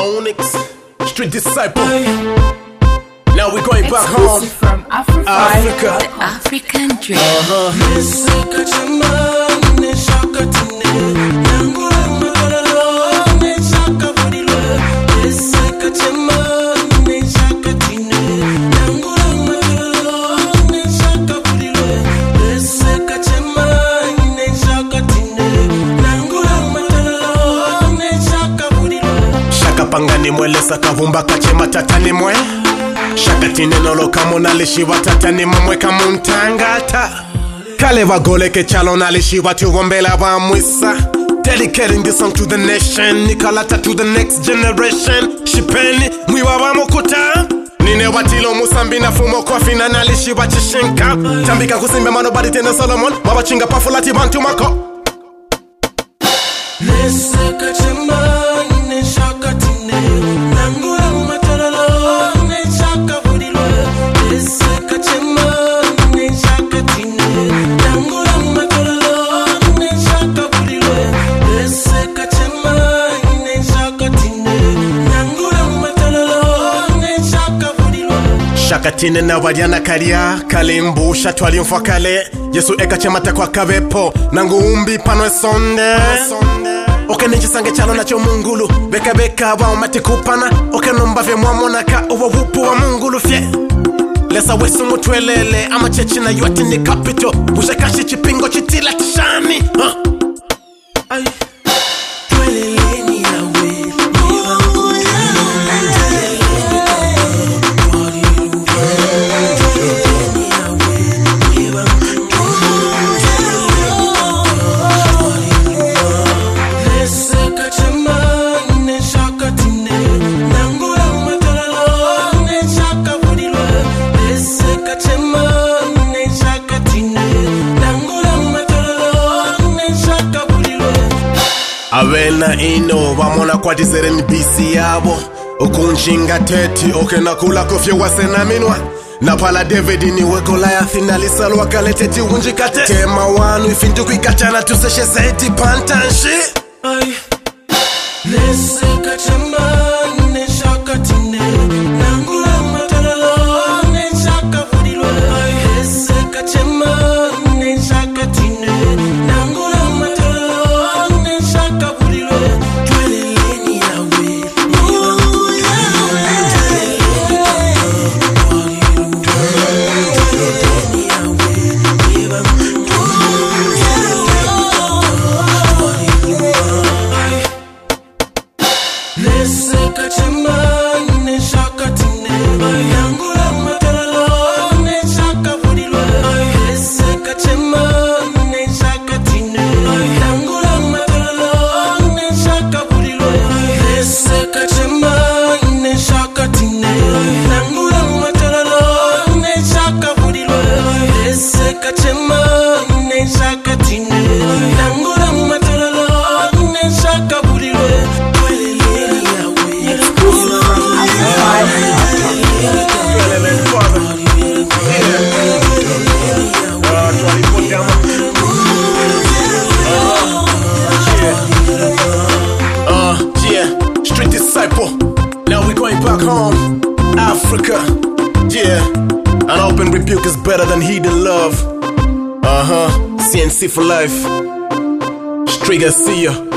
Onyx, Street Disciple. Now we're going back home. From Africa. The African dream. Pangani mwelesa kavumba kachema tatani mwe Shakatine nolo kamo nalishiwa tatani mamwe kamuntangata Kale vagoleke chalo nalishiwa tuwombela wa mwisa Dedicating this song to the nation Nikalata to the next generation Shipeni mwiwa wa mokuta Nine watilo musambi na fumo kwa fina nalishiwa chishinka Tambika kusimbe mano badi tene Solomon Wabachinga pafulati bantu mako Neseka chema neshakatine Nangura mataralo neshaka budilo Neseka chema neshakatine Nangura mataralo neshaka budilo Neseka chema neshakatine Nangura mataralo neshaka budilo Shakatine na wadiana karia Kalimbu shatwali mfakale Yesu eka chemata kwa kavepo Nangu umbi panwe sonde Oke ninjisange chalo na cho mungulu Beka beka wa umati kupana Oke numbave mwamonaka uwa wupu wa mungulu fye Lesa wesu mutwelele Ama chechi na yuati ni kapito Ushakashi chipingo chitila tishani Ay, tweleleni yawe Awena ino wamona kwa dizereni bisi yabo Ukunchinga teti oke nakula kufye wasena minwa Na pala David ni weko layathi na lisalwa kaleteti unjikate Tema wanu ifintu kuikachana tuseshe zeti pantanshi Ay, neseka chema neshakatine Nangula mataralo neshaka budilo Ay, neseka chema neshakatine Nangula mataralo neshaka budilo Tweleleni yawe Neseka chema neshakatine Nangula mataralo neshaka budilo Neseka chema neshakatine Nangula mataralo neshaka budilo Neseka chema neshakatine Nangula mataralo neshaka budilo Neseka chema neshakatine Nangula mataralo neshaka budilo Street Disciple. Now we're going back home. Africa. Yeah. An open rebuke is better than hidden love. CNC for life. Striga, see ya.